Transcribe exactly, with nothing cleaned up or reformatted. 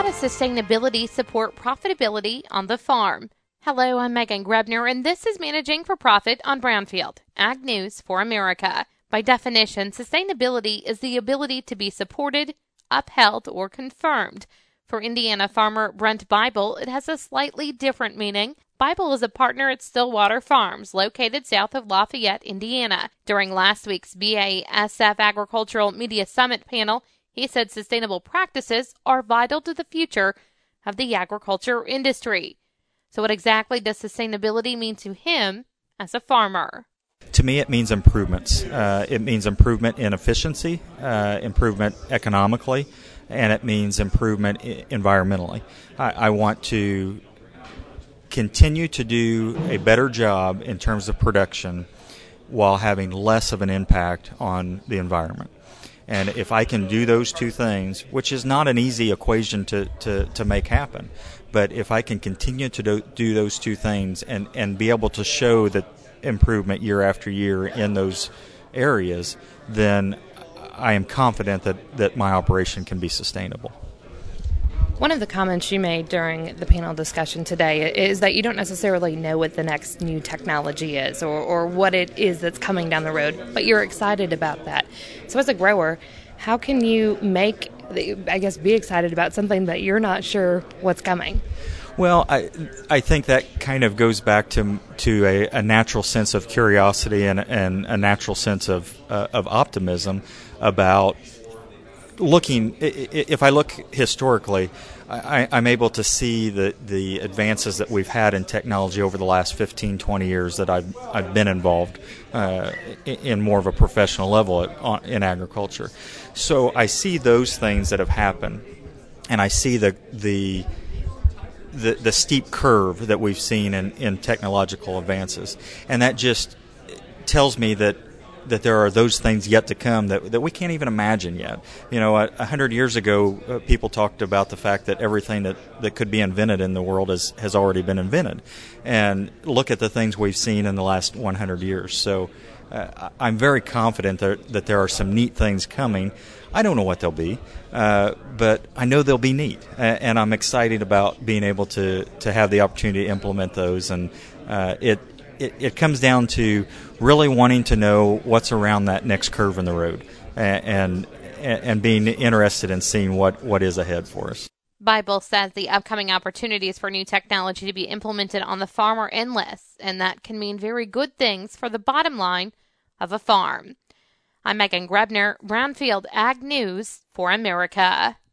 does sustainability support profitability on the farm? Hello, I'm Megan Grebner, and this is Managing for Profit on Brownfield, Ag News for America. By definition, sustainability is the ability to be supported, upheld, or confirmed. For Indiana farmer Brent Bible, it has a slightly different meaning. Bible is a partner at Stillwater Farms, located south of Lafayette, Indiana. During last week's B A S F Agricultural Media Summit panel, he said sustainable practices are vital to the future of the agriculture industry. So what exactly does sustainability mean to him as a farmer? To me, it means improvements. Uh, it means improvement in efficiency, uh, improvement economically, and it means improvement I- environmentally. I, I want to continue to do a better job in terms of production while having less of an impact on the environment. And if I can do those two things, which is not an easy equation to, to, to make happen, but if I can continue to do, do those two things and, and be able to show that improvement year after year in those areas, then I am confident that, that my operation can be sustainable. One of the comments you made during the panel discussion today is that you don't necessarily know what the next new technology is or, or what it is that's coming down the road, but you're excited about that. So as a grower, how can you make, I guess, be excited about something that you're not sure what's coming? Well, I I think that kind of goes back to to a, a natural sense of curiosity and, and a natural sense of uh, of optimism about looking. If I look historically, I, I'm able to see the, the advances that we've had in technology over the last fifteen, twenty years that I've I've been involved uh, in more of a professional level at, in agriculture. So I see those things that have happened, and I see the the the, the steep curve that we've seen in, in technological advances, and that just tells me that. that there are those things yet to come that that we can't even imagine yet. You know, a, a hundred years ago, uh, people talked about the fact that everything that, that could be invented in the world is, has already been invented. And look at the things we've seen in the last one hundred years. So uh, I'm very confident that, that there are some neat things coming. I don't know what they'll be, uh, but I know they'll be neat. And I'm excited about being able to, to have the opportunity to implement those. And uh, it It, it comes down to really wanting to know what's around that next curve in the road and and, and being interested in seeing what, what is ahead for us. Bible says the upcoming opportunities for new technology to be implemented on the farm are endless, and that can mean very good things for the bottom line of a farm. I'm Megan Grebner, Brownfield Ag News for America.